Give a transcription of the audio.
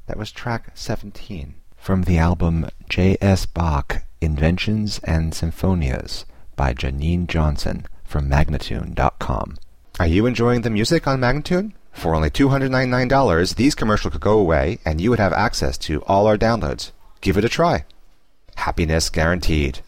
That was track 17 from the album J.S. Bach, Inventions and Symphonias by Janine Johnson from Magnatune.com. Are you enjoying the music on Magnatune? For only $299, these commercials could go away and you would have access to all our downloads. Give it a try. Happiness guaranteed.